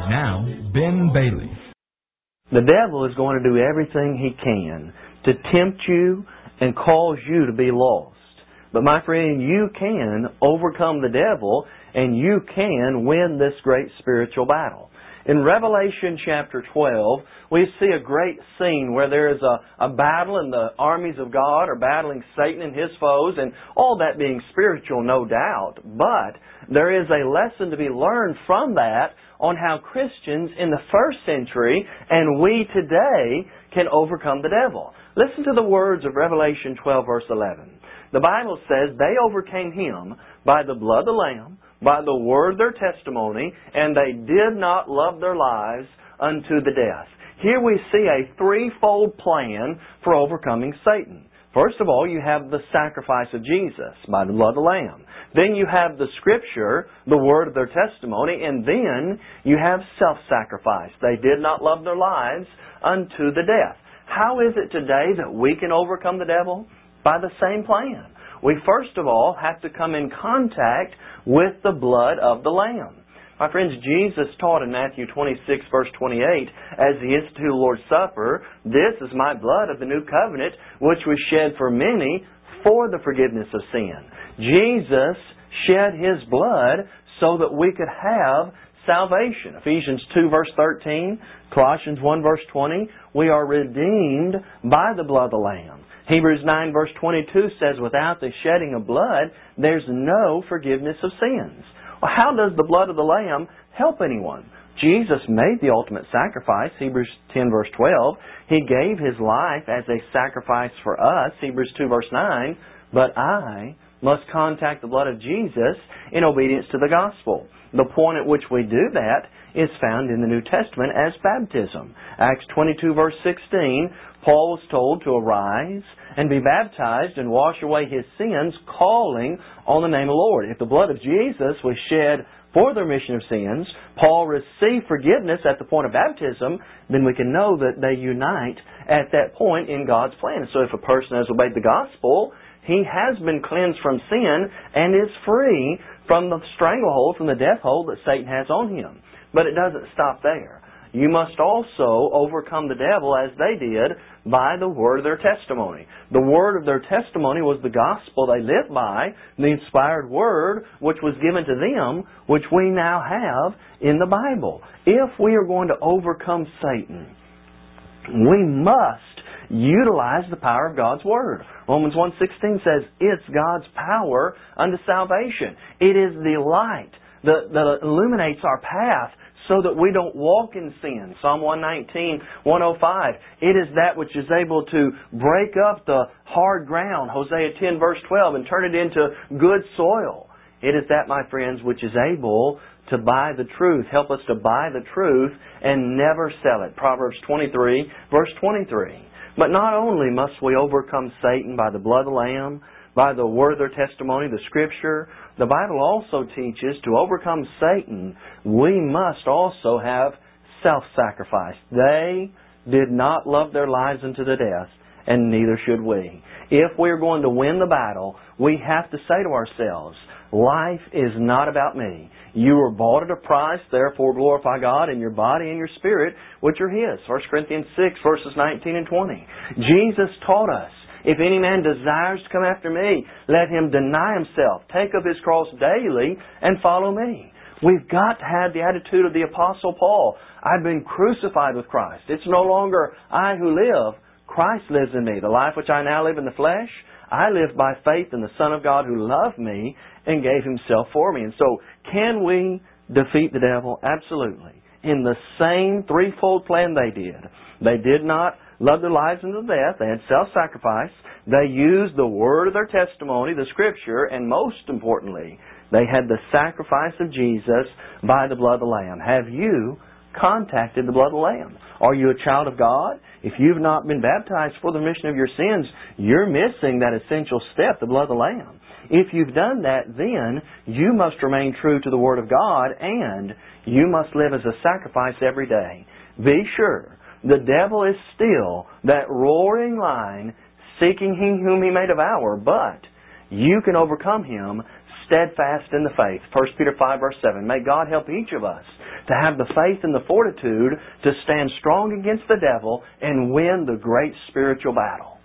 Now, Ben Bailey. The devil is going to do everything he can to tempt you and cause you to be lost. But my friend, you can overcome the devil and you can win this great spiritual battle. In Revelation chapter 12, we see a great scene where there is a battle and the armies of God are battling Satan and his foes, and all that being spiritual, no doubt. But there is a lesson to be learned from that on how Christians in the first century and we today can overcome the devil. Listen to the words of Revelation 12 verse 11. The Bible says, they overcame him by the blood of the Lamb, by the word of their testimony, and they did not love their lives unto the death. Here we see a threefold plan for overcoming Satan. First of all, you have the sacrifice of Jesus by the blood of the Lamb. Then you have the Scripture, the word of their testimony, and then you have self-sacrifice. They did not love their lives unto the death. How is it today that we can overcome the devil? By the same plan. We first of all have to come in contact with the blood of the Lamb. My friends, Jesus taught in Matthew 26 verse 28, as He instituted the Lord's Supper, this is my blood of the new covenant, which was shed for many for the forgiveness of sin. Jesus shed His blood so that we could have salvation. Ephesians 2 verse 13, Colossians 1 verse 20, we are redeemed by the blood of the Lamb. Hebrews 9 verse 22 says, without the shedding of blood, there's no forgiveness of sins. Well, how does the blood of the Lamb help anyone? Jesus made the ultimate sacrifice, Hebrews 10 verse 12. He gave His life as a sacrifice for us, Hebrews 2 verse 9. But I must contact the blood of Jesus in obedience to the gospel. The point at which we do that is found in the New Testament as baptism. Acts 22 verse 16, Paul was told to arise and be baptized and wash away his sins, calling on the name of the Lord. If the blood of Jesus was shed for the remission of sins, Paul received forgiveness at the point of baptism, then we can know that they unite at that point in God's plan. So if a person has obeyed the gospel, he has been cleansed from sin and is free from the stranglehold, from the death hold that Satan has on him. But it doesn't stop there. You must also overcome the devil as they did by the word of their testimony. The word of their testimony was the gospel they lived by, the inspired word which was given to them, which we now have in the Bible. If we are going to overcome Satan, we must utilize the power of God's Word. Romans 1:16 says, it's God's power unto salvation. It is the light that illuminates our path so that we don't walk in sin. Psalm 119, 105, it is that which is able to break up the hard ground, Hosea 10 verse 12, and turn it into good soil. It is that, my friends, which is able to buy the truth, help us to buy the truth and never sell it. Proverbs 23 verse 23. But not only must we overcome Satan by the blood of the Lamb, by the word of their testimony, the Scripture, the Bible also teaches to overcome Satan, we must also have self-sacrifice. They did not love their lives unto the death, and neither should we. If we're going to win the battle, we have to say to ourselves, life is not about me. You were bought at a price, therefore glorify God in your body and your spirit, which are His. 1 Corinthians 6, verses 19 and 20. Jesus taught us, if any man desires to come after me, let him deny himself, take up his cross daily, and follow me. We've got to have the attitude of the Apostle Paul. I've been crucified with Christ. It's no longer I who live, Christ lives in me. The life which I now live in the flesh, I live by faith in the Son of God who loved me and gave Himself for me. And so, can we defeat the devil? Absolutely. In the same threefold plan they did. They did not love their lives unto death. They had self-sacrifice. They used the word of their testimony, the Scripture, and most importantly, they had the sacrifice of Jesus by the blood of the Lamb. Have you contacted the blood of the Lamb? Are you a child of God? If you've not been baptized for the remission of your sins, you're missing that essential step, the blood of the Lamb. If you've done that, then you must remain true to the Word of God, and you must live as a sacrifice every day. Be sure, the devil is still that roaring lion seeking him whom he may devour, but you can overcome him steadfast in the faith. 1 Peter 5 verse 7. May God help each of us to have the faith and the fortitude to stand strong against the devil and win the great spiritual battle.